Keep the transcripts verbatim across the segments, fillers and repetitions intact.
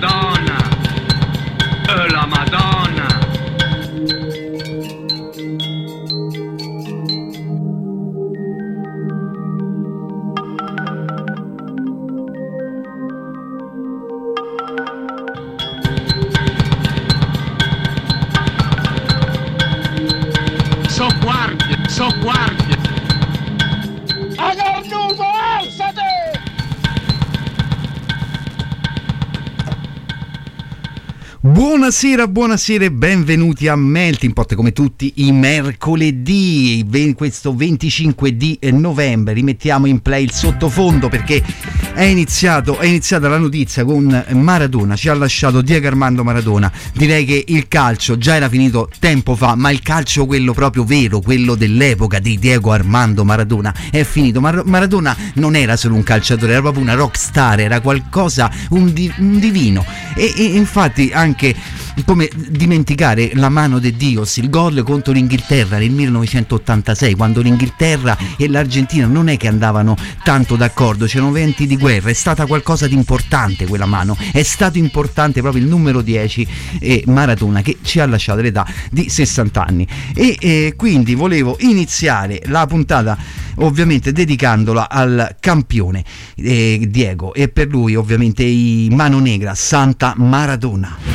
Madonna, oh la Madonna. So guardie, so guardie. Agarnuto, alzate! Buonasera, buonasera e benvenuti a Melting Pot come tutti i mercoledì, questo venticinque di novembre. Rimettiamo in play il sottofondo perché è iniziato, è iniziata la notizia con Maradona, ci ha lasciato Diego Armando Maradona. Direi che il calcio già era finito tempo fa, ma il calcio quello proprio vero, quello dell'epoca di Diego Armando Maradona è finito. Mar- Maradona non era solo un calciatore, era proprio una rockstar, era qualcosa, un, di- un divino e, e infatti anche Anche come dimenticare la mano de Dios, il gol contro l'Inghilterra nel millenovecentottantasei, quando l'Inghilterra e l'Argentina non è che andavano tanto d'accordo, c'erano venti di guerra. È stata qualcosa di importante quella mano, è stato importante proprio il numero dieci e Maradona, che ci ha lasciato all'età di sessanta anni. E eh, quindi volevo iniziare la puntata ovviamente dedicandola al campione eh, Diego, e per lui ovviamente i Mano Negra, Santa Maradona.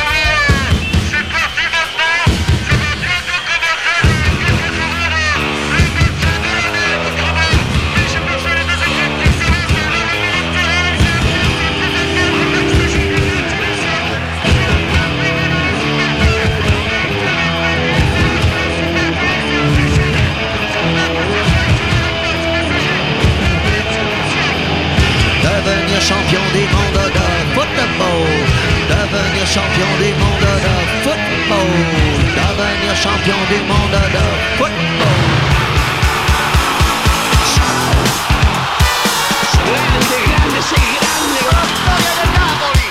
Devenir champion du monde de football, devenir champion du monde de football, devenir champion du monde de football. Grande, grande, sei grande, la storia del Napoli.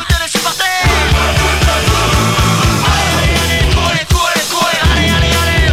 Allez, allez, allez,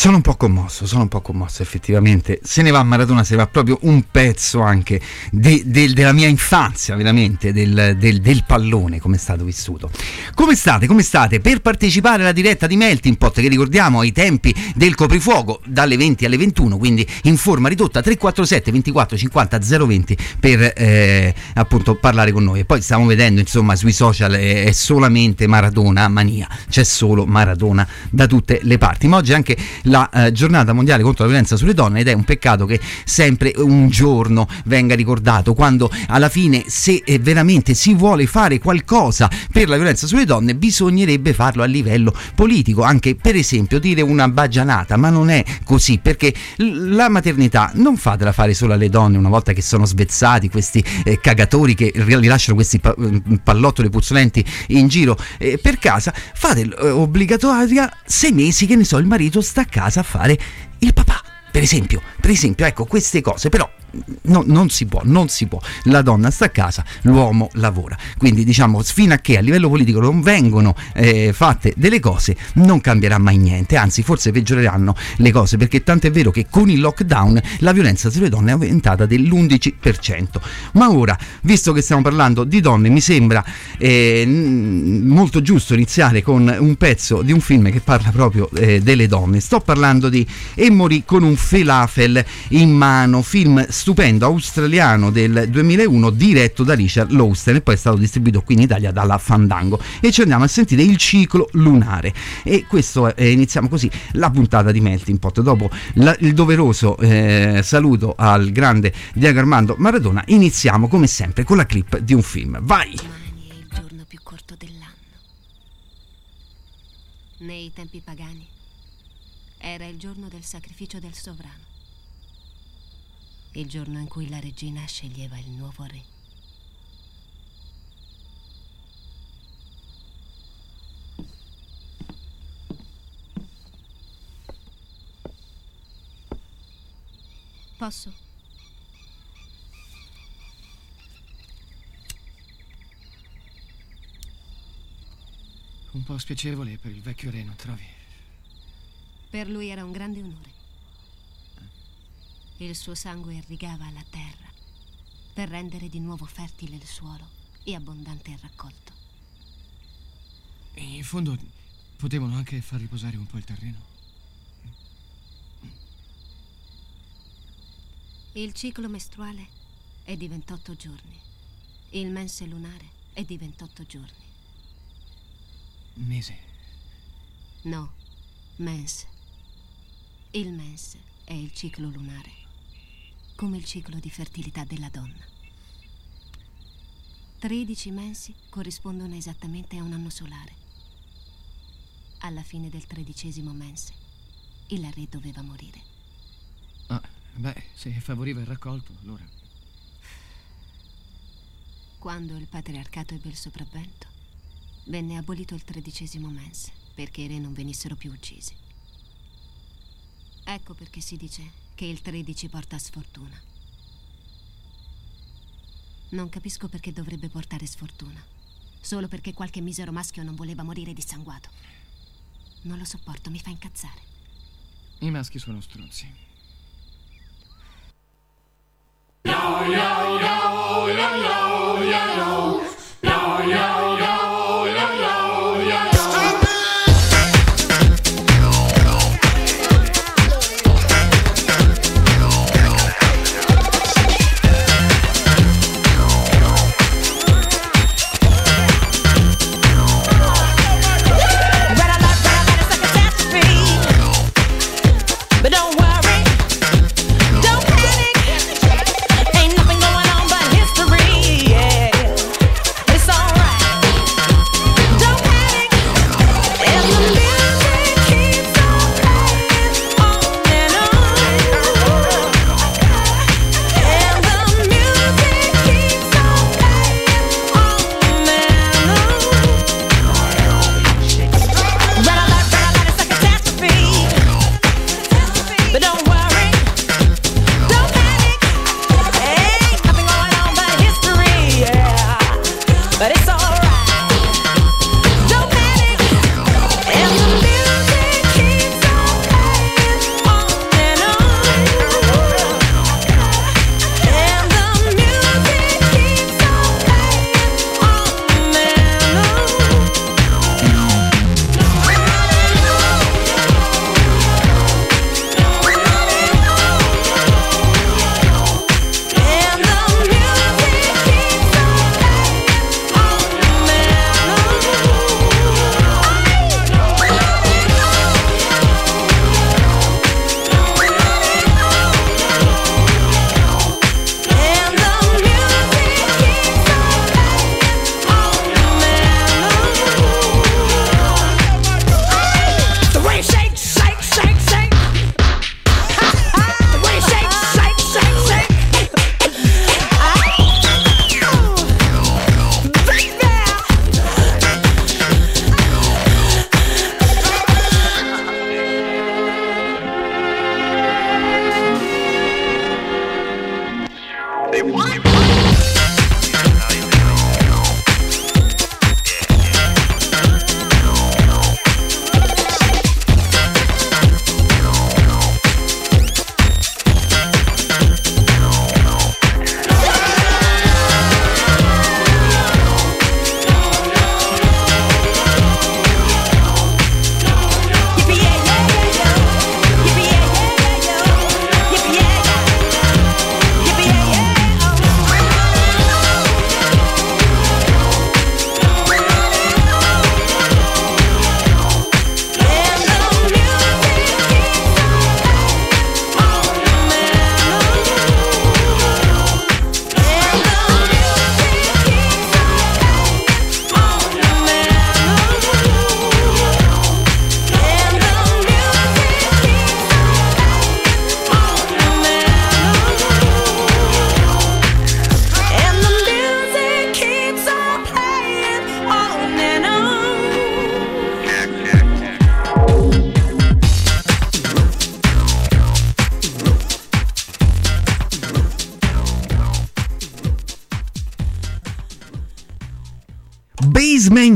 Sono un po' commosso, sono un po' commosso effettivamente. Se ne va Maradona, se ne va proprio un pezzo anche de, de, della mia infanzia, veramente, del, del, del pallone, come è stato vissuto. Come state? Come state? Per partecipare alla diretta di Melting Pot, che ricordiamo ai tempi del coprifuoco, dalle venti alle ventuno, quindi in forma ridotta, tre quattro sette ventiquattro cinquanta zero venti per eh, appunto parlare con noi. E poi stiamo vedendo, insomma, sui social è, è solamente Maradona mania, c'è solo Maradona da tutte le parti. Ma oggi anche la eh, giornata mondiale contro la violenza sulle donne, ed è un peccato che sempre un giorno venga ricordato, quando alla fine, se eh, veramente si vuole fare qualcosa per la violenza sulle donne, bisognerebbe farlo a livello politico, anche per esempio dire una baggianata, ma non è così, perché l- la maternità non fatela fare solo alle donne una volta che sono svezzati questi eh, cagatori che rilasciano questi pa- pallottoli puzzolenti in giro eh, per casa, fate eh, obbligatoria sei mesi, che ne so, il marito sta a casa a fare il papà, per esempio, per esempio, ecco, queste cose. Però no, non si può, non si può, la donna sta a casa, l'uomo lavora, quindi diciamo, fino a che a livello politico non vengono eh, fatte delle cose, non cambierà mai niente, anzi forse peggioreranno le cose, perché tanto è vero che con il lockdown la violenza sulle donne è aumentata dell'undici per cento. Ma ora, visto che stiamo parlando di donne, mi sembra eh, molto giusto iniziare con un pezzo di un film che parla proprio eh, delle donne. Sto parlando di E morì con un falafel in mano, film stupendo australiano del duemilauno, diretto da Richard Lawson, e poi è stato distribuito qui in Italia dalla Fandango. E ci andiamo a sentire Il ciclo lunare, e questo è, iniziamo così la puntata di Melting Pot. Dopo la, il doveroso eh, saluto al grande Diego Armando Maradona, iniziamo come sempre con la clip di un film. Vai! Domani è il giorno più corto dell'anno. Nei tempi pagani era il giorno del sacrificio del sovrano, il giorno in cui la regina sceglieva il nuovo re. Posso? Un po' spiacevole per il vecchio re, non trovi? Per lui era un grande onore. Il suo sangue irrigava la terra per rendere di nuovo fertile il suolo e abbondante il raccolto. E in fondo potevano anche far riposare un po' il terreno. Il ciclo mestruale è di ventotto giorni. Il mense lunare è di ventotto giorni. Mese? No, mense. Il mense è il ciclo lunare, come il ciclo di fertilità della donna. tredici mensi corrispondono esattamente a un anno solare. Alla fine del tredicesimo mense, il re doveva morire. Ah, beh, se favoriva il raccolto, allora. Quando il patriarcato ebbe il sopravvento, venne abolito il tredicesimo mense perché i re non venissero più uccisi. Ecco perché si dice che il tredici porta sfortuna. Non capisco perché dovrebbe portare sfortuna, solo perché qualche misero maschio non voleva morire dissanguato. Non lo sopporto, mi fa incazzare. I maschi sono stronzi. Yo, yo, yo, yo, yo, yo, yo. Yo, yo, yo, yo, yo, yo, yo. But don't worry, don't panic. Ain't nothing going on but history, yeah. It's alright.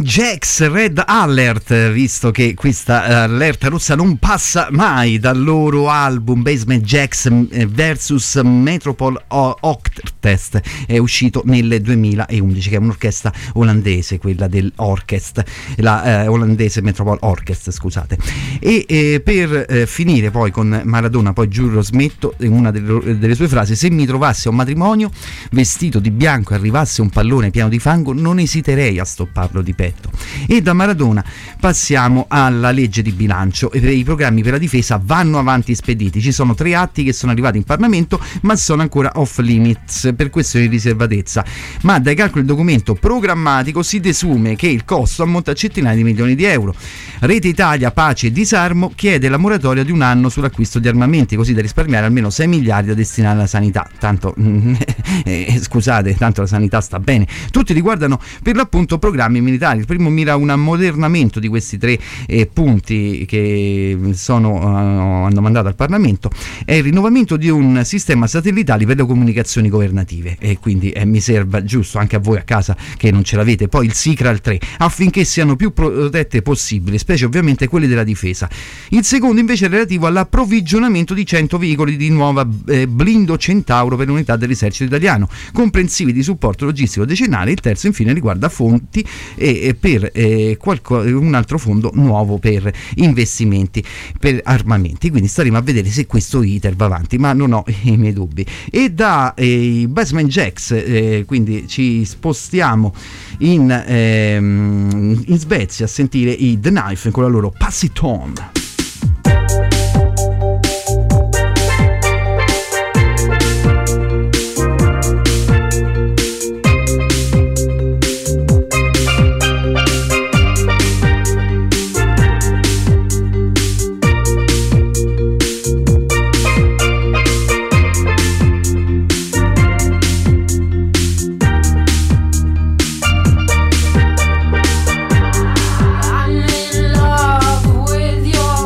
Jacks, Red Alert, visto che questa allerta rossa non passa mai, dal loro album Basement Jacks versus Metropole Orkest, è uscito nel duemilaundici, che è un'orchestra olandese, quella dell'Orkest, la eh, olandese Metropole Orkest, scusate. E eh, per eh, finire poi con Maradona, poi giuro smetto, una delle, delle sue frasi: se mi trovassi a un matrimonio vestito di bianco e arrivasse un pallone pieno di fango, non esiterei a stopparlo di petto. E da Maradona passiamo alla legge di bilancio. I programmi per la difesa vanno avanti spediti, ci sono tre atti che sono arrivati in Parlamento ma sono ancora off limits per questioni di riservatezza, ma dai calcoli del documento programmatico si desume che il costo ammonta a centinaia di milioni di euro. Rete Italia Pace e Disarmo chiede la moratoria di un anno sull'acquisto di armamenti, così da risparmiare almeno sei miliardi da destinare alla sanità. Tanto eh, scusate, tanto la sanità sta bene. Tutti riguardano per l'appunto programmi militari. Il primo mira un ammodernamento di questi tre eh, punti che sono, uh, hanno mandato al Parlamento, è il rinnovamento di un sistema satellitare per le comunicazioni governative, e quindi eh, mi serva giusto anche a voi a casa che non ce l'avete, poi il SICRAL tre, affinché siano più protette possibili, specie ovviamente quelle della difesa. Il secondo invece è relativo all'approvvigionamento di cento veicoli di nuova eh, blindo Centauro per l'unità dell'esercito italiano, comprensivi di supporto logistico decennale. Il terzo infine riguarda fonti e, e per eh, qualco, un altro fondo nuovo per investimenti per armamenti. Quindi staremo a vedere se questo iter va avanti, ma non ho i miei dubbi. E da eh, Basement Jacks eh, quindi ci spostiamo in, ehm, in Svezia a sentire i The Knife con la loro Pass It On. I'm in love with your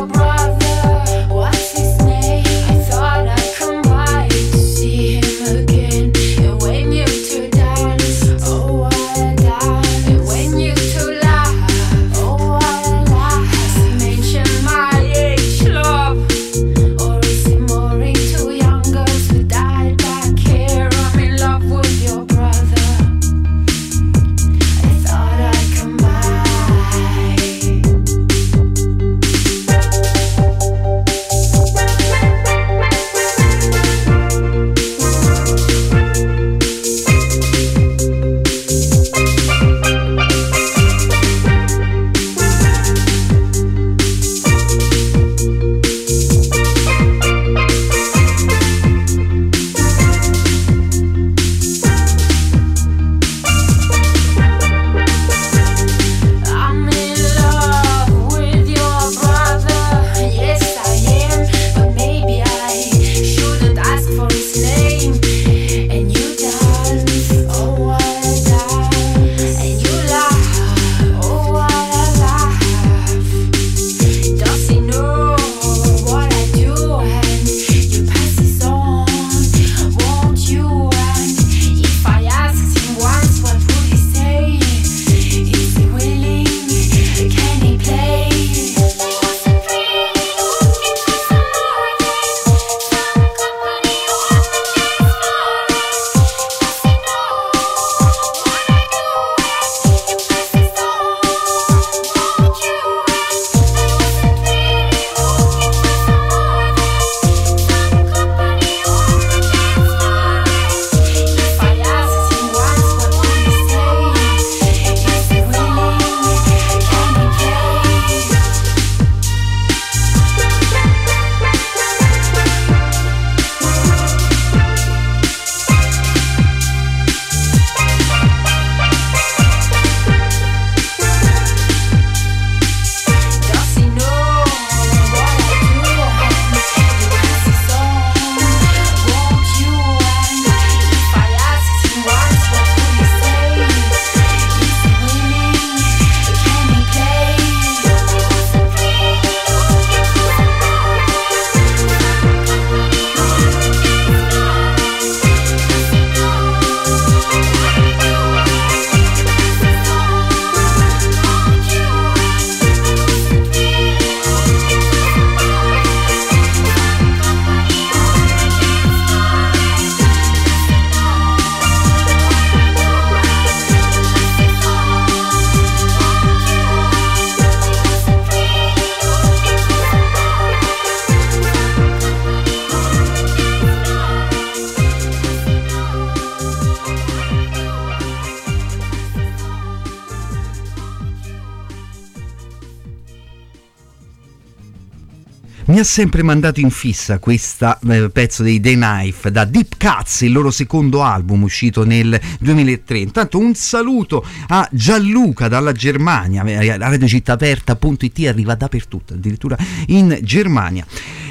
ha sempre mandato in fissa questo eh, pezzo dei The Knife da Deep Cuts, il loro secondo album uscito nel duemilatré. Intanto un saluto a Gianluca dalla Germania, la Radio Città Aperta punto it arriva dappertutto, addirittura in Germania.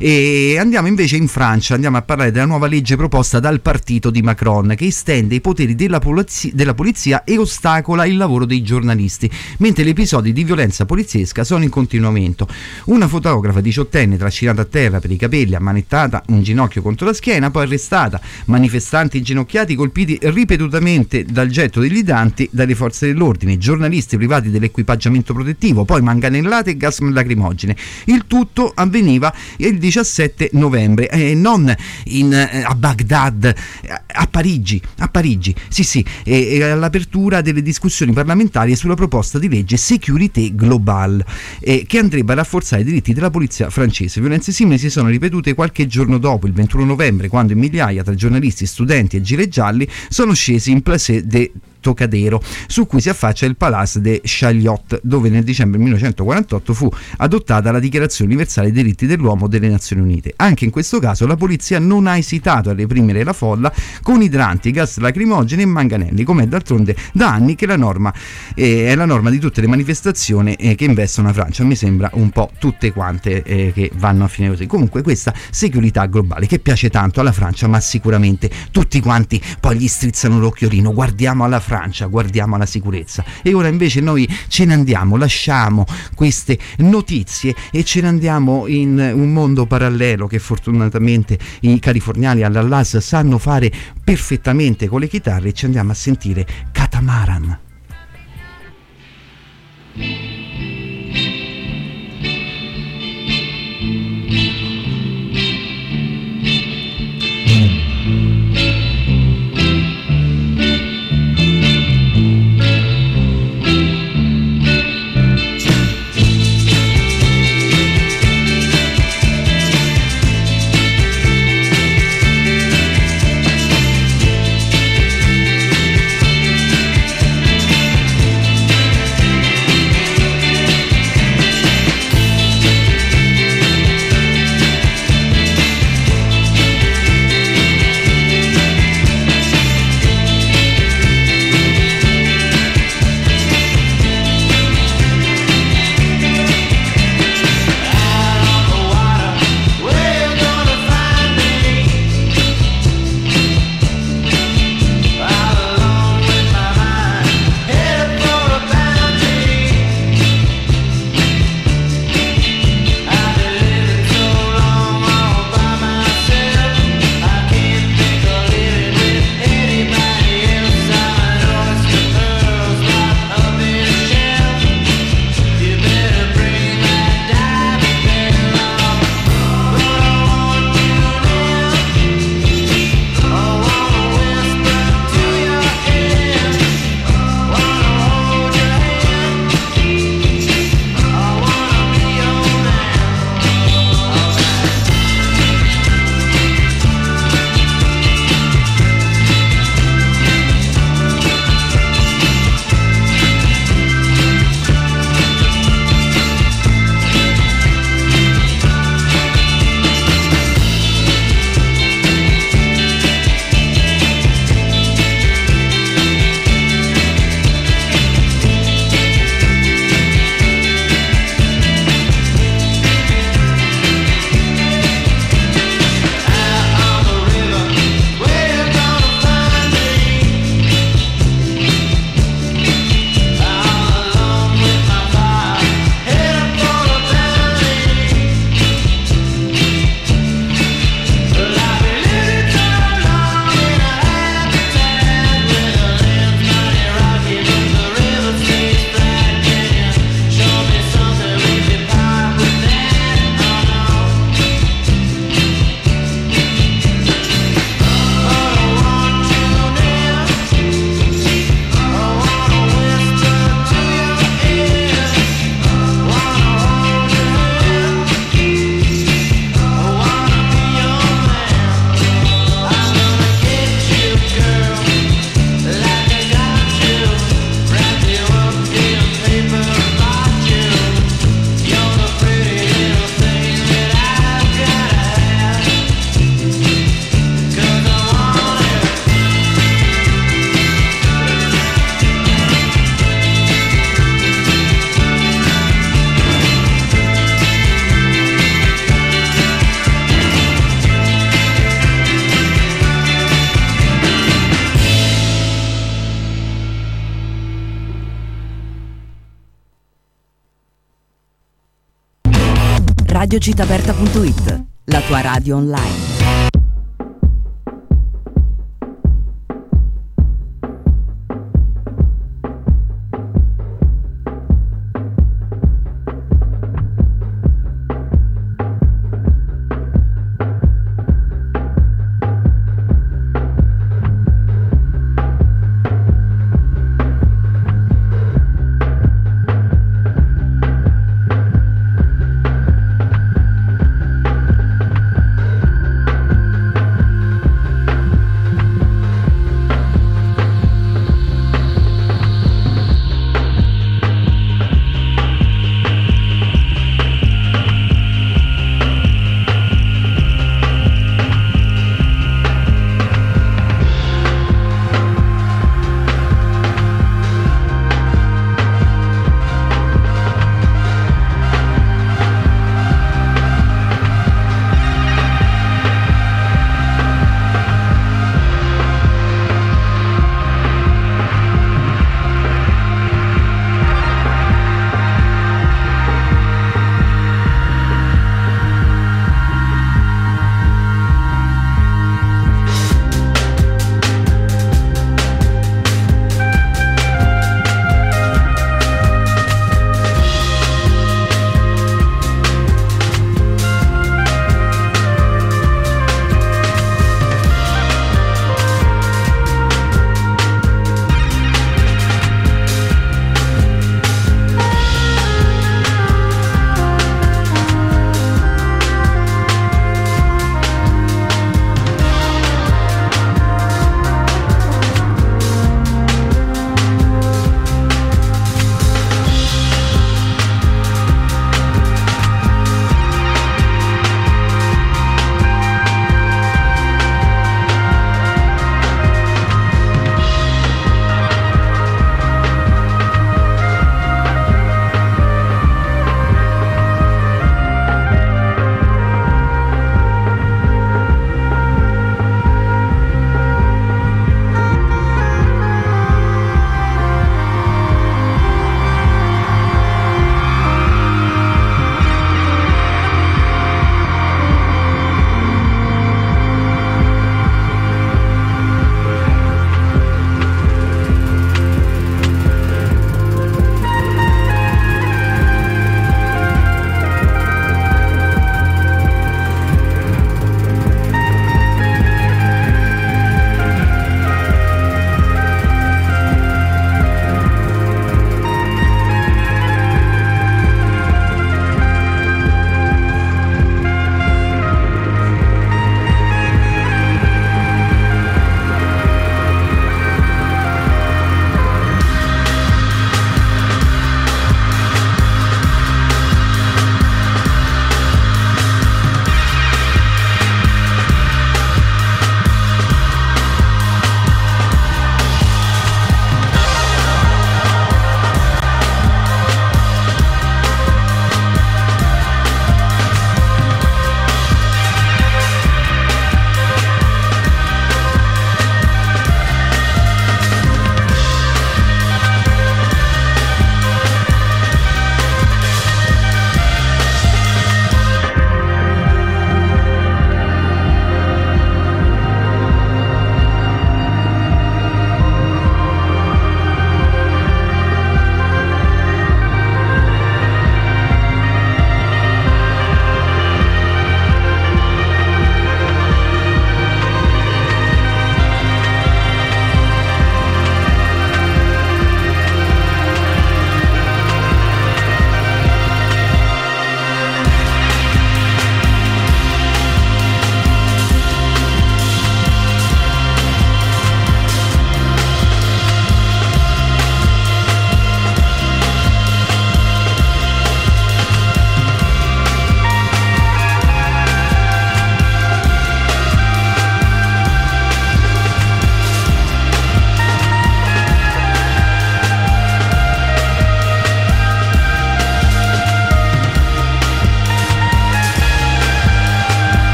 E andiamo invece in Francia, andiamo a parlare della nuova legge proposta dal partito di Macron, che estende i poteri della polizia, della polizia e ostacola il lavoro dei giornalisti, mentre gli episodi di violenza poliziesca sono in continuo aumento. Una fotografa diciottenne trascinata a terra per i capelli, ammanettata, un ginocchio contro la schiena, poi arrestata, manifestanti inginocchiati colpiti ripetutamente dal getto degli idranti dalle forze dell'ordine, giornalisti privati dell'equipaggiamento protettivo, poi manganellate e gas lacrimogene. Il tutto avveniva il diciassette novembre, eh, non in, eh, a Baghdad, a Parigi, a Parigi, sì sì, eh, all'apertura delle discussioni parlamentari sulla proposta di legge Sécurité Globale, eh, che andrebbe a rafforzare i diritti della polizia francese. Violenze simili si sono ripetute qualche giorno dopo, il ventuno novembre, quando in migliaia tra giornalisti, studenti e gilet gialli sono scesi in Place de Trocadero, su cui si affaccia il Palais de Chaillot, dove nel dicembre millenovecentoquarantotto fu adottata la Dichiarazione Universale dei Diritti dell'Uomo delle Nazioni Unite. Anche in questo caso la polizia non ha esitato a reprimere la folla con idranti, gas lacrimogeni e manganelli, come d'altronde da anni che la norma eh, è la norma di tutte le manifestazioni eh, che investono la Francia. Mi sembra un po' tutte quante eh, che vanno a finire così. Comunque questa securità globale che piace tanto alla Francia, ma sicuramente tutti quanti poi gli strizzano l'occhiolino, guardiamo alla Francia, guardiamo alla sicurezza. E ora invece noi ce ne andiamo, lasciamo queste notizie e ce ne andiamo in un mondo parallelo che fortunatamente i californiani all'Allas sanno fare perfettamente con le chitarre, e ci andiamo a sentire Catamaran. Thank radio cittaaperta punto it, la tua radio online.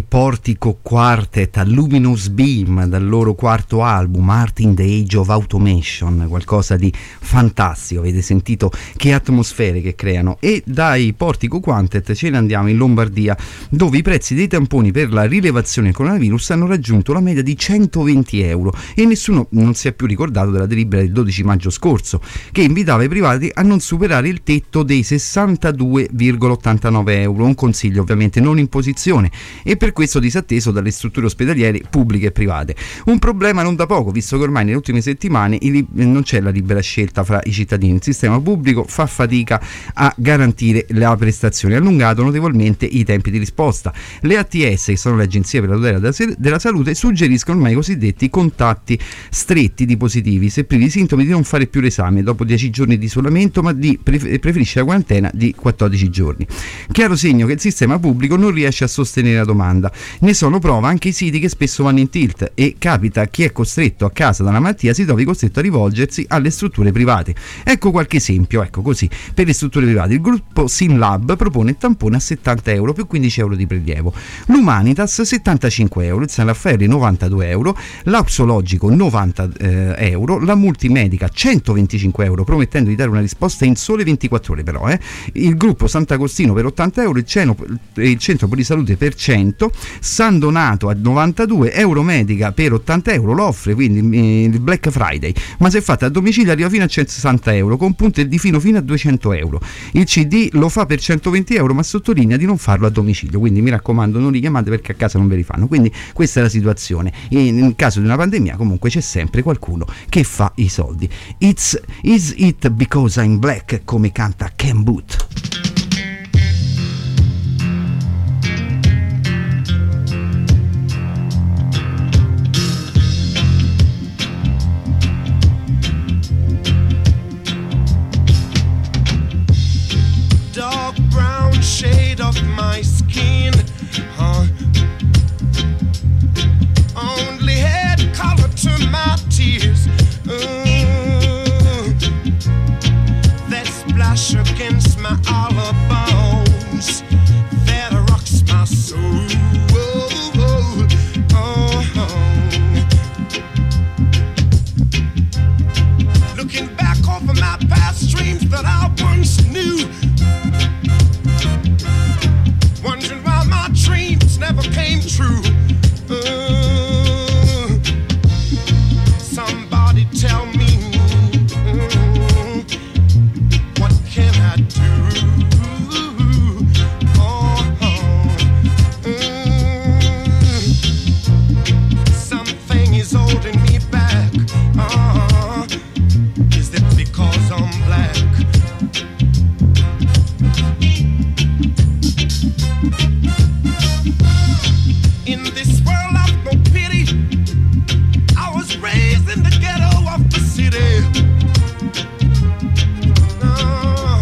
Portico Quartet a Luminous Beam dal loro quarto album Art in the Age of Automation, qualcosa di fantastico, avete sentito che atmosfere che creano. E dai Portico Quartet ce ne andiamo in Lombardia, dove i prezzi dei tamponi per la rilevazione del coronavirus hanno raggiunto la media di centoventi euro e nessuno non si è più ricordato della delibera del dodici maggio scorso che invitava i privati a non superare il tetto dei sessantadue virgola ottantanove euro, un consiglio ovviamente non in posizione e per questo disatteso dalle strutture ospedaliere pubbliche e private. Un problema non da poco, visto che ormai nelle ultime settimane non c'è la libera scelta fra i cittadini. Il sistema pubblico fa fatica a garantire la prestazione, ha allungato notevolmente i tempi di risposta. Le A T S, che sono le agenzie per la tutela della salute, suggeriscono ormai i cosiddetti contatti stretti di positivi, se privi di sintomi, di non fare più l'esame dopo dieci giorni di isolamento, ma di preferisce la quarantena di quattordici giorni. Chiaro segno che il sistema pubblico non riesce a sostenere la domanda. Ne sono prova anche i siti che spesso vanno in tilt e capita a chi è costretto a casa da una malattia si trovi costretto a rivolgersi alle strutture private. Ecco qualche esempio, ecco così, per le strutture private il gruppo Synlab propone il tampone a settanta euro più quindici euro di prelievo, l'Humanitas settantacinque euro, il San Raffaele novantadue euro, l'Auxologico novanta euro, la Multimedica centoventicinque euro, promettendo di dare una risposta in sole ventiquattro ore però, eh. il gruppo Sant'Agostino per ottanta euro, il, Ceno, il Centro Polisalute per cento, San Donato a novantadue, Euromedica per ottanta euro, lo offre quindi il Black Friday, ma se fatta a domicilio arriva fino a centosessanta euro con punte di fino fino a duecento euro. Il C D lo fa per centoventi euro ma sottolinea di non farlo a domicilio, quindi mi raccomando non li chiamate perché a casa non ve li fanno. Quindi questa è la situazione. In, in caso di una pandemia comunque c'è sempre qualcuno che fa i soldi. It's Is It Because I'm Black, come canta Ken Booth. Shade of my skin, huh? Only head color to my tears. Uh, that splash against my hollow bones, that rocks my soul. Oh, oh, oh. Looking back over my past dreams that I once knew, wondering why my dreams never came true. Uh, somebody tell me, uh, what can I do? Oh, oh, uh, something is holding me back. Uh, is it because I'm black? In this world of no pity, I was raised in the ghetto of the city. Uh,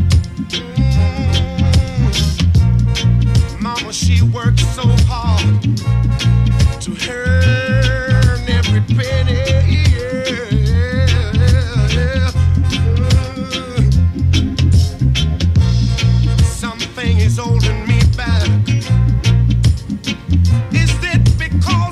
mm, Mama, she worked so hard to earn every penny. Yeah. Uh, something is holding me back. Is it because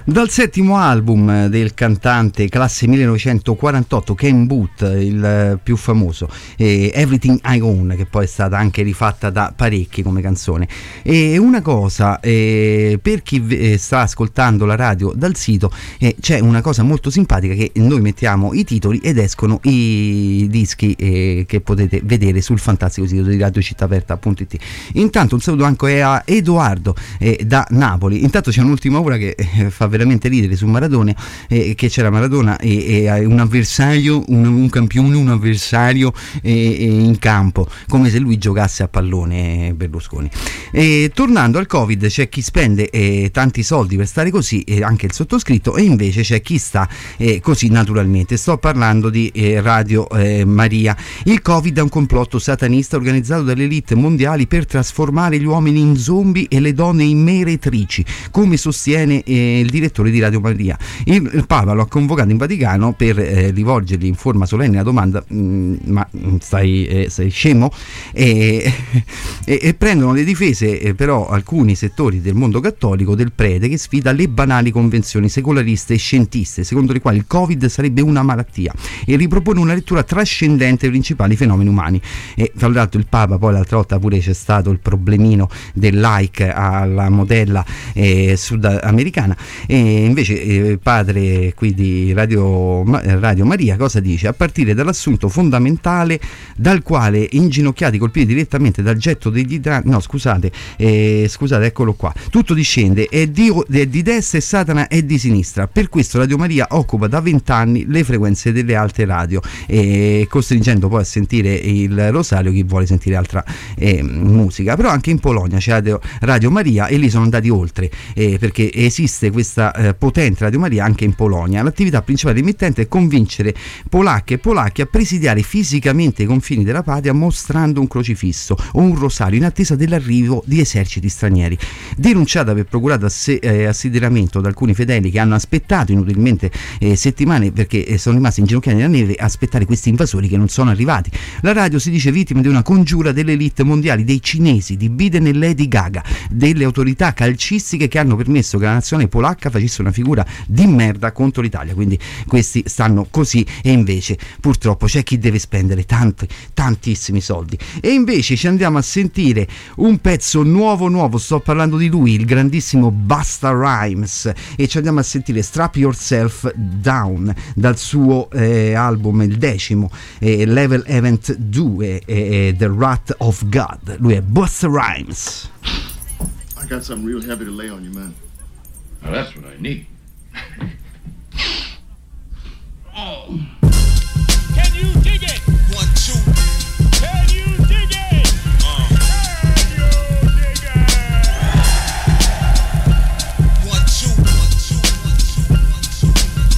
Dal settimo album del cantante classe millenovecentoquarantotto, Ken Booth, il più famoso, eh, Everything I Own, che poi è stata anche rifatta da parecchi come canzone. E una cosa, eh, per chi eh, sta ascoltando la radio dal sito, eh, c'è una cosa molto simpatica, che noi mettiamo i titoli ed escono i dischi eh, che potete vedere sul fantastico sito di radio città aperta punto it. Intanto un saluto anche a Edoardo eh, da Napoli. Intanto c'è un'ultima ora che eh, fa veramente ridere su Maradona, eh, che c'era Maradona e, e un avversario, un, un campione, un avversario eh, in campo, come se lui giocasse a pallone, Berlusconi. E tornando al Covid, c'è chi spende eh, tanti soldi per stare così, eh, anche il sottoscritto, e invece c'è chi sta eh, così naturalmente. Sto parlando di eh, Radio eh, Maria. Il Covid è un complotto satanista organizzato dalle elite mondiali per trasformare gli uomini in zombie e le donne in meretrici, come sostiene eh, il direttore di Radio Maria. Il, il Papa lo ha convocato in Vaticano per eh, rivolgergli in forma solenne la domanda: mh, ma stai, eh, sei scemo? E, e, e prendono le difese eh, però alcuni settori del mondo cattolico del prete, che sfida le banali convenzioni secolariste e scientiste, secondo le quali il Covid sarebbe una malattia, e ripropone una lettura trascendente dei principali fenomeni umani. E tra l'altro il Papa, poi l'altra volta pure c'è stato il problemino del like alla modella eh, sudamericana. E invece eh, padre qui di Radio, Radio Maria cosa dice? A partire dall'assunto fondamentale dal quale inginocchiati, colpiti direttamente dal getto degli idranti, no scusate, eh, scusate eccolo qua, tutto discende, è di, è di destra e Satana è di sinistra. Per questo Radio Maria occupa da vent'anni le frequenze delle alte radio, eh, costringendo poi a sentire il rosario chi vuole sentire altra eh, musica. Però anche in Polonia c'è Radio, Radio Maria, e lì sono andati oltre, eh, perché esiste questa eh, potente Radio Maria anche in Polonia. L'attività principale emittente è convincere polacche e polacchi a presidiare fisicamente i confini della patria mostrando un crocifisso o un rosario in attesa dell'arrivo di eserciti stranieri. Denunciata per procurato ass- eh, assideramento da alcuni fedeli che hanno aspettato inutilmente eh, settimane, perché eh, sono rimasti inginocchiati nella neve a aspettare questi invasori che non sono arrivati. La radio si dice vittima di una congiura delle elite mondiali, dei cinesi, di Biden e Lady Gaga, delle autorità calcistiche che hanno permesso che la nazione polacca facesse una figura di merda contro l'Italia. Quindi questi stanno così, e invece purtroppo c'è chi deve spendere tanti, tantissimi soldi. E invece ci andiamo a sentire un pezzo nuovo nuovo, sto parlando di lui, il grandissimo Busta Rhymes, e ci andiamo a sentire Strap Yourself Down dal suo eh, album, il decimo, eh, Level Event due, eh, The Wrath of God. Lui è Busta Rhymes. I got something real heavy to lay on you, man. Now that's what I need. Oh. Can you dig it? One, two. Can you dig it? Uh. Can you dig it? One, two, one, two, one, two, one,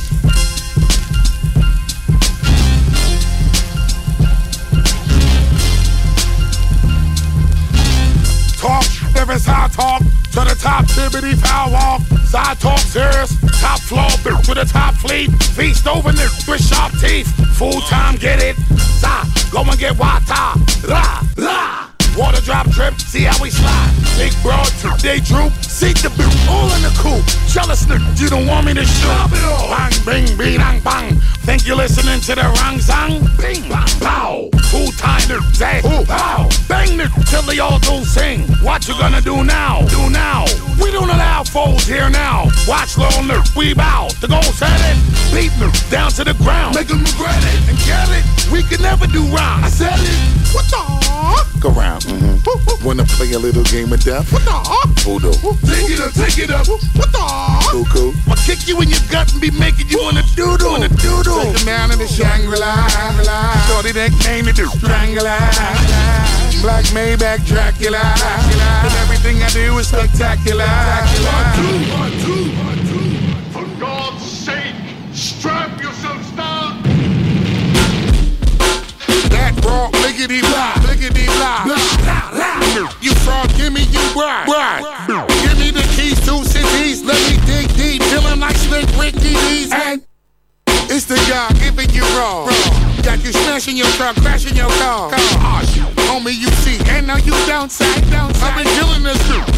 two. Talk, if it's how I talk, to the top, tibbity foul walk. Side talk serious, top floor, bitch to the top fleet. Feast over there with sharp teeth. Full time, get it? Stop, go and get wata. Ra, ra. Water drop drip, see how we slide. Big broad, they droop. Seek the boot, all in the coop. Jealous nigga, you don't want me to shoot. Bang, bing, bing, bang, bang. Think you're listening to the wrong song? Bing, bang, pow. Full time, say, ooh, pow. Bang, nigga, till they all do sing. What you gonna do now? Do now. We don't allow foes here now. Watch little nigga, we bow. The goal set it. Beat me down to the ground. Make them regret it and get it. We can never do wrong. I said it. What the? Go around. Mm-hmm. Wanna play a little game of death? What the? Voodoo. Take it up, take it up. What the? Cool, cool. I'll kick you in your gut and be making you wanna doodle. Wanna doodle. Take him down in the Shangri-La. Shorty that came to do Strangler. Black Maybach Dracula. And everything I do is spectacular. One, two, one, two, one, two. For God's sake, strap yourselves down. That raw, lickety blah, lickety blah, blah, blah. You fraud, give me you right, right. Give me the keys to cities, let me dig deep, feeling like Slick Ricky D's. And it's the guy giving you raw. Got you smashing your truck, crashing your car. Oh, homie, you see, and now you downside, downside. I've been killing this dude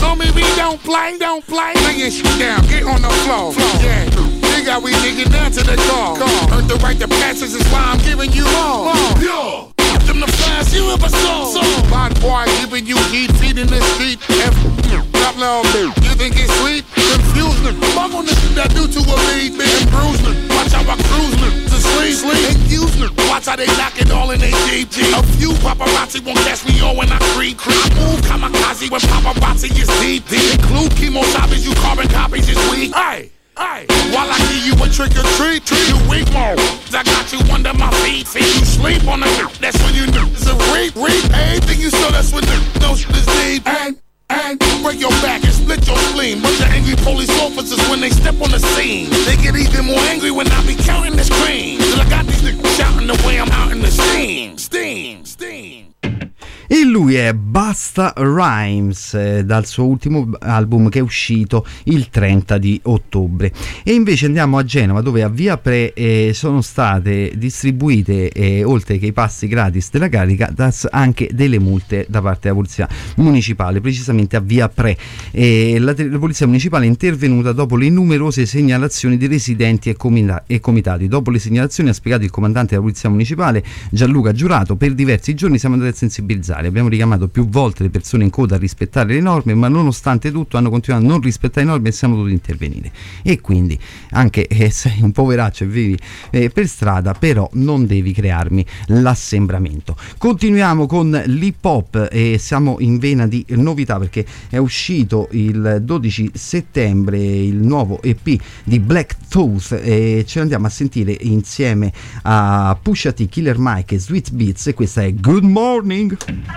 So maybe don't play, don't play. Lay your shit down, get on the floor. Yeah, nigga, we digging down to the car. Earned the right to passes is why I'm giving you more. Yeah. Them the flies you ever saw. Bad boy giving you heat, feeding the street. F top little bitch, you think it's sweet? Confuse them, fuck on the shit I do to a lead, man. Bruise them, watch how I cruise them to sleep, sleep. Excuse them, watch how they knock it all in they G G. A few paparazzi won't catch me on when I creep, creep. I move kamikaze when paparazzi is deep, deep. Include chemo shoppers, you carbon copies is weak. Aye. Aye. While I give you a trick or treat, treat you weak mode. I got you under my feet, feet. You sleep on the ground, that's when you know it's a reap, reap. Everything you saw, that's when the no shit is deep. And, and break your back and split your spleen. Bunch of angry police officers when they step on the scene. They get even more angry when I be counting the screen. Till I got these niggas shouting the way I'm out in the steam, steam, steam. E lui è Busta Rhymes, eh, dal suo ultimo album che è uscito il trenta di ottobre. E invece andiamo a Genova, dove a Via Pre eh, sono state distribuite, eh, oltre che i passi gratis della Caritas, anche delle multe da parte della polizia municipale, precisamente a Via Pre. E la, la polizia municipale è intervenuta dopo le numerose segnalazioni di residenti e, comita- e comitati. Dopo le segnalazioni, ha spiegato il comandante della polizia municipale Gianluca Giurato, per diversi giorni siamo andati a sensibilizzare. Abbiamo richiamato più volte le persone in coda a rispettare le norme, ma nonostante tutto hanno continuato a non rispettare le norme e siamo dovuti intervenire. E quindi, anche se eh, sei un poveraccio e vivi eh, per strada, però non devi crearmi l'assembramento. Continuiamo con l'hip hop e siamo in vena di novità, perché è uscito il dodici settembre il nuovo E P di Black Tooth e ce l'andiamo a sentire insieme a Pusha T, Killer Mike e Sweet Beats, e questa è Good Morning.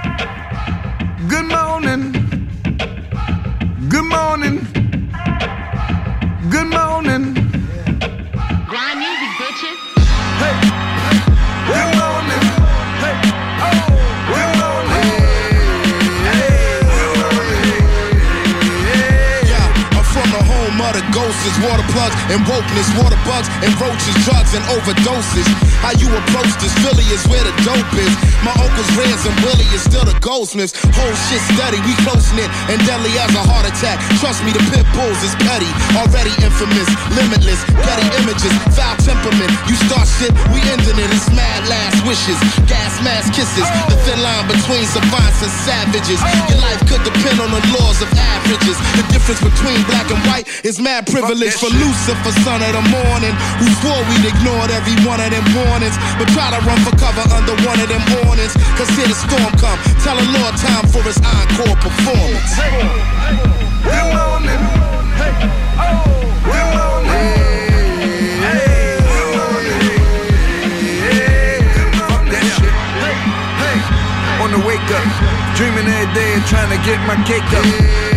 Good morning. Good morning. Good morning. Grind music, bitches. Hey. Good morning. Hey. Oh. Good morning. Hey. Good morning. Yeah, I'm from the home of the ghosts, water plugs and wokeness, water bugs and roaches, drugs and overdoses. How you approach this Philly is where the dope is. My uncle's Reds and Willie is still the goldsmiths. Whole shit steady, we close knit and deadly as a heart attack. Trust me, the pit bulls is petty, already infamous, limitless, petty images, foul temperament. You start shit, we ending it. It's mad last wishes, gas mask kisses. The thin line between savants and savages. Your life could depend on the laws of averages. The difference between black and white is mad privilege for Lucifer, son of the morning, who swore we'd ignored every one of them warnings, but try to run for cover under one of them awnings. Cause here the storm come, tell the Lord time for his encore performance. Hey, good morning. Hey, oh, good morning. Hey, good morning. Hey, fuck that shit. Hey, hey, on the wake up, dreaming every day and trying to get my cake up.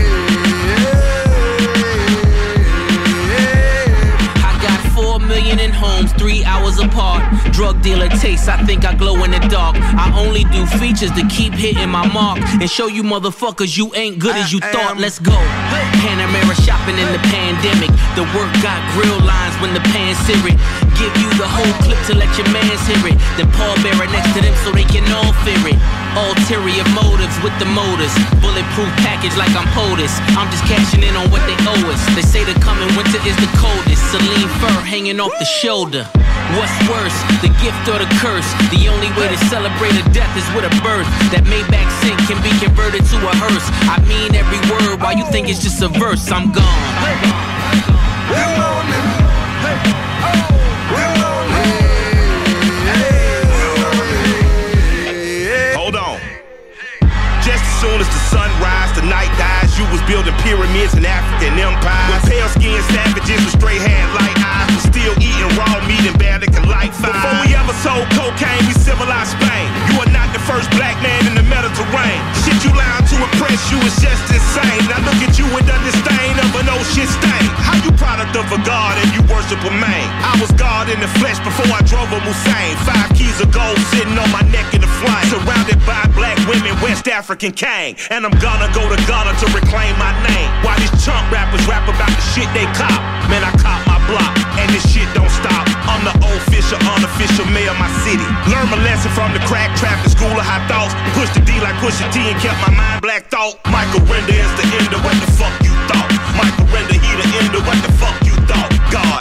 Four million in homes, three hours apart. Drug dealer taste, I think I glow in the dark. I only do features to keep hitting my mark and show you motherfuckers you ain't good as you thought. Let's go. Panamera shopping in the pandemic. The work got grill lines when the pan's seared. Give you the whole clip to let your mans hear it. Then Paul Bearer next to them so they can all fear it. Ulterior motives with the motors. Bulletproof package like I'm POTUS. I'm just cashing in on what they owe us. They say the coming winter is the coldest. Celine fur hanging off the shoulder. What's worse, the gift or the curse? The only way to celebrate a death is with a birth. That Maybach sink can be converted to a hearse. I mean every word, while you think it's just a verse, I'm gone. Good morning. Hey, oh, good morning. Hey, good morning. Hold on. Just as soon as the sun rises, the night dies. You was building pyramids in African empires. With pale-skinned savages with straight hair like eyes, but still eating raw meat and barely can light fire. Before we ever sold cocaine, we civilized Spain. You are not the first black man in the Mediterranean. Shit you lying to impress you is just insane. Now look at you with the disdain of an ocean stain. How you product of a god and you worship a man? I was God in the flesh before I drove a Hussein. Five keys of gold sitting on my neck in the flame. Surrounded by black women, West African king. And I'm gonna go to Ghana to reclaim my name. While these chump rappers rap about the shit they cop. Man, I caught my block, and this shit don't stop. I'm the official, unofficial mayor of my city. Learn my lesson from the crack trap, the school of high thoughts. Push the D like push the T and kept my mind black thought. Michael Render is the ender, what the fuck you thought? Michael Render, he the ender, what the fuck you thought? God.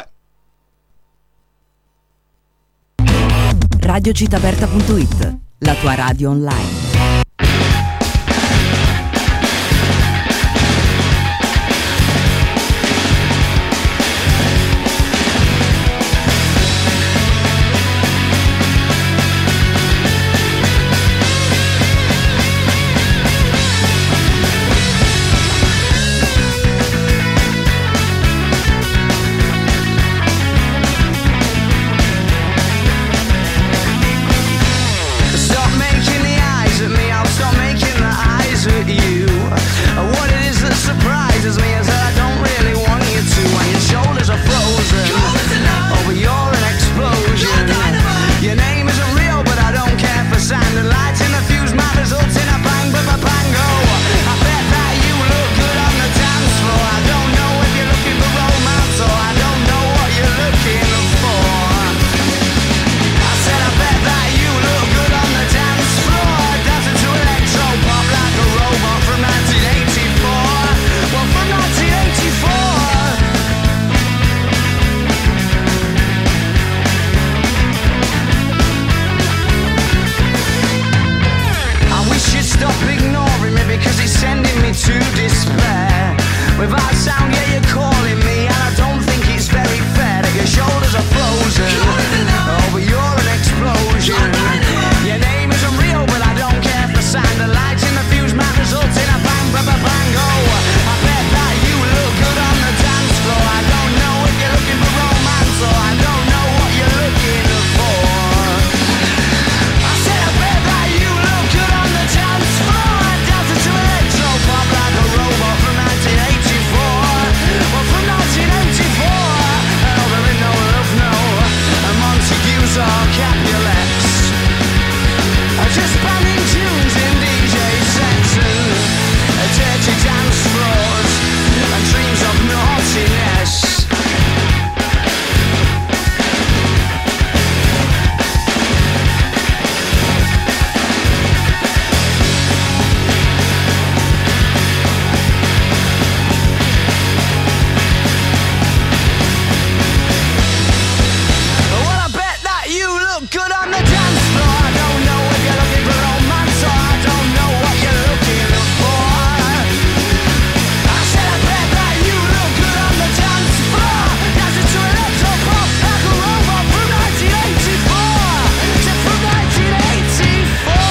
radiocitaberta punto it, la tua radio online. Stop making the eyes at me, I'll stop making the eyes at you. What it is that surprises me is that I don't really want you to. When your shoulders are frozen, oh but you're an explosion. Your name isn't real but I don't care for sand and lights in the fuse, my results in a bang but my bango. I bet that you look good on the dance floor. I don't know if you're looking for romance or I don't know what you're looking for. I said I bet that you look good on the dance floor, dancing to electro pop like a robot from nineteen eighty-four. Well, from nineteen eighty-four. I wish you'd stop ignoring me because it's sending me to despair. Without sound, yeah, you're calling me, and I don't think it's very fair that your shoulders are frozen. Oh, but you're an explosion. Your name isn't real, but I don't care for sound. The lights in the fuse might result in a bang, ba ba bang, oh. I bet that you look good on the dance floor. I don't know if you're looking for romance or I don't know what you're looking for. I said I bet that you look good on the dance floor, dancing to electro pop like a robot from nineteen eighty-four. Well, from nineteen eighty-four. Oh, there ain't no love, no. And Montagues or Capulets are just banging tunes in D J sets and dirty dance floors and dreams of naughtiness. Well, I bet that you look good on the dance floor. I don't know if you're looking for romance or I don't know what you're looking for. I said I bet that you look good on the dance floor, dancing to electro pop like a robot from nineteen eighty-four. Said from nineteen eighty-four.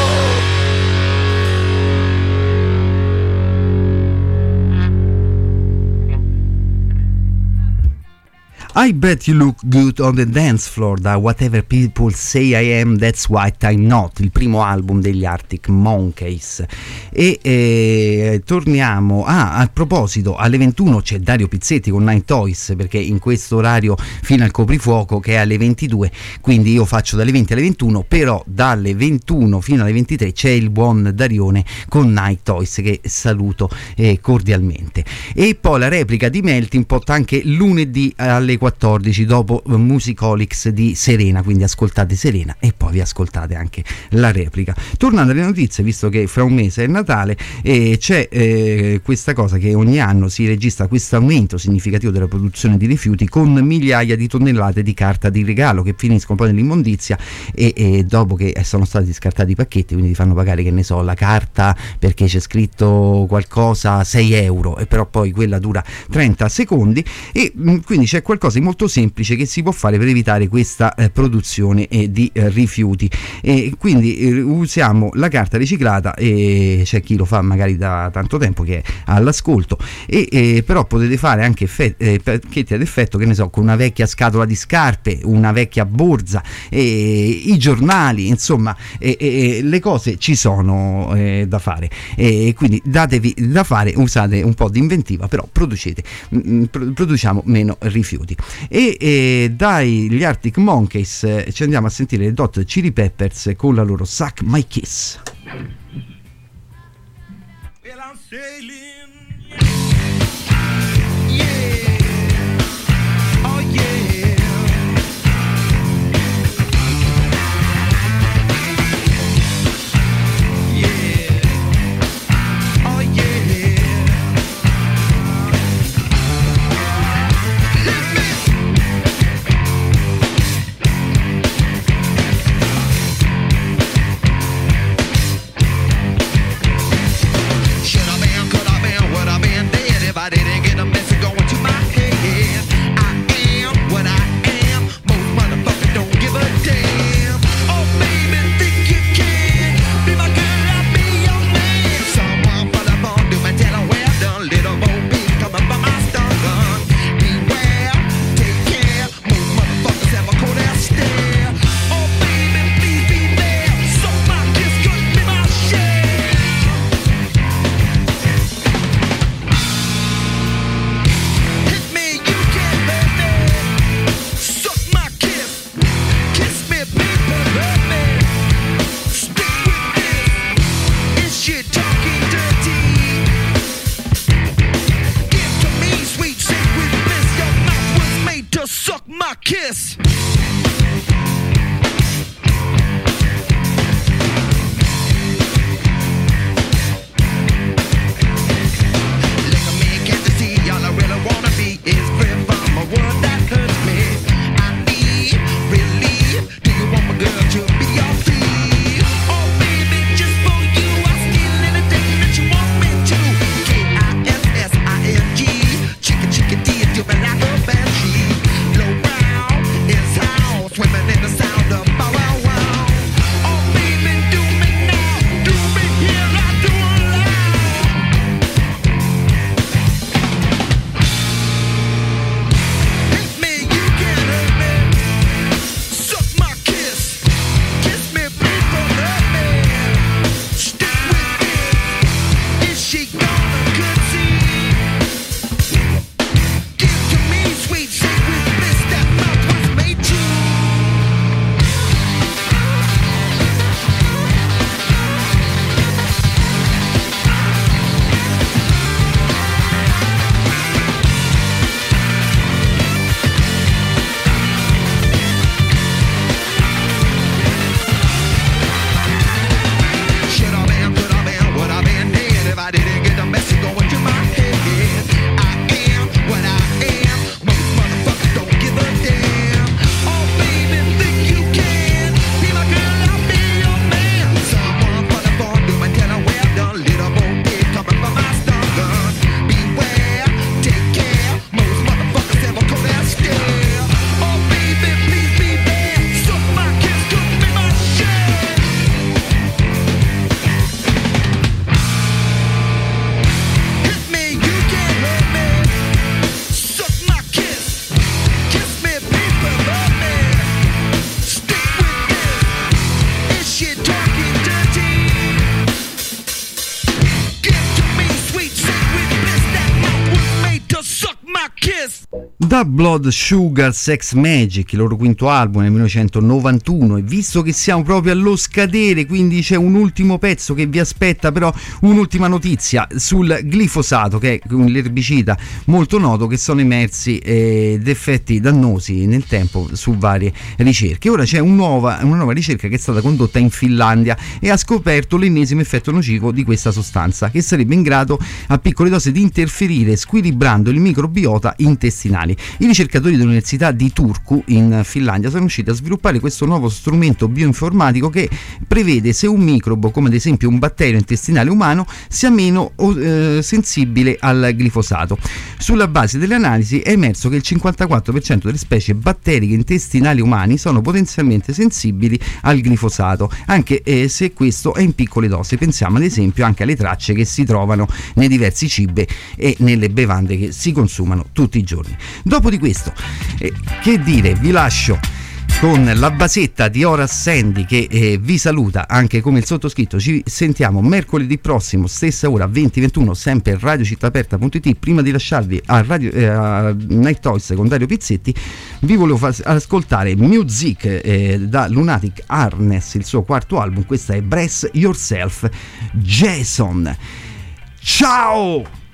I Bet You Look Good on the Dance Floor da Whatever People Say I Am, That's What I'm Not, il primo album degli Arctic Monkeys. E eh, torniamo ah, a proposito, alle ventuno c'è Dario Pizzetti con Night Toys, perché in questo orario fino al coprifuoco che è alle ventidue, quindi io faccio dalle venti alle ventuno, però dalle ventuno fino alle ventitré c'è il buon Darione con Night Toys che saluto eh, cordialmente. E poi la replica di Melting Pot anche lunedì alle quattordici dopo Musicolics di Serena, quindi ascoltate Serena e poi vi ascoltate anche la replica. Tornando alle notizie, visto che fra un mese è Natale, eh, c'è eh, questa cosa che ogni anno si registra questo aumento significativo della produzione di rifiuti con migliaia di tonnellate di carta di regalo che finiscono poi nell'immondizia e, e dopo che sono stati scartati i pacchetti, quindi ti fanno pagare, che ne so, la carta perché c'è scritto qualcosa sei euro e però poi quella dura trenta secondi e mh, quindi c'è qualcosa di molto semplice che si può fare per evitare questa eh, produzione eh, di eh, rifiuti e quindi eh, usiamo la carta riciclata e c'è chi lo fa magari da tanto tempo che è all'ascolto e eh, però potete fare anche effetti, eh, pacchetti ad effetto, che ne so, con una vecchia scatola di scarpe, una vecchia borsa, eh, i giornali, insomma eh, eh, le cose ci sono eh, da fare e eh, quindi datevi da fare, usate un po' di inventiva, però producete mh, produciamo meno rifiuti. E, e dai gli Arctic Monkeys eh, ci andiamo a sentire le Hot Chili Peppers con la loro Suck My Kiss. Well, I'm sailing. kiss. Like a man can't see, all I really wanna be is free from a world that hurts me. I need relief. Do you want my girl to be your thief? Oh baby, just for you, I'll steal anything that you want me to. K I S S I N G, chicken chicken D, do me like a banshee. Low brown is how, swimming in the sound of bow wow wow. Oh baby, do me now, do me here, I do it loud. Hit me, you can't hurt me. Suck my kiss, kiss me, please don't hurt me. Stick with this, is she gonna concede? Give to me sweet sacred bliss, that mouth was made to. Should I been, could I been, would I been dead if I didn't get the message going to my head? I am what I am. Most motherfuckers don't give a damn. Oh baby, think you can be my girl, I'll be your man. Someone for the phone, do my tell her where done. Little bo big coming from my stun gun. Beware, take care. Most motherfuckers ever come and stare. Oh baby, please be there. Suck my kiss, cook me my shit. Hit me, you can't hurt me. Suck my kiss, kiss me, people love me. Stick with this, is she talking dirty? Give to me sweet sacred bliss, that mouth was made to suck my kiss. Da Blood Sugar Sex Magic, il loro quinto album nel millenovecentonovantuno, e visto che siamo proprio allo scadere, quindi c'è un ultimo pezzo che vi aspetta, però un'ultima notizia sul glifosato, che è l'erbicida molto noto, che sono emersi eh, effetti dannosi nel tempo su varie ricerche. Ora c'è un nuova, una nuova ricerca che è stata condotta in Finlandia e ha scoperto l'ennesimo effetto nocivo di questa sostanza, che sarebbe in grado a piccole dosi di interferire squilibrando il microbiota intestinali. I ricercatori dell'Università di Turku in Finlandia sono riusciti a sviluppare questo nuovo strumento bioinformatico che prevede se un microbo, come ad esempio un batterio intestinale umano, sia meno eh, sensibile al glifosato. Sulla base delle analisi è emerso che il cinquantaquattro per cento delle specie batteriche intestinali umani sono potenzialmente sensibili al glifosato, anche eh, se questo è in piccole dosi. Pensiamo ad esempio anche alle tracce che si trovano nei diversi cibi e nelle bevande che si consumano tutti i giorni. Dopo di questo, eh, che dire, vi lascio con la basetta di Horace Sandy che eh, vi saluta anche come il sottoscritto. Ci sentiamo mercoledì prossimo, stessa ora, venti ventuno, sempre a radio città aperta punto it. Prima di lasciarvi a, radio, eh, a Night Toys con Dario Pizzetti, vi volevo far ascoltare Music eh, da Lunatic Harness, il suo quarto album. Questa è Brace Yourself, Jason. Ciao!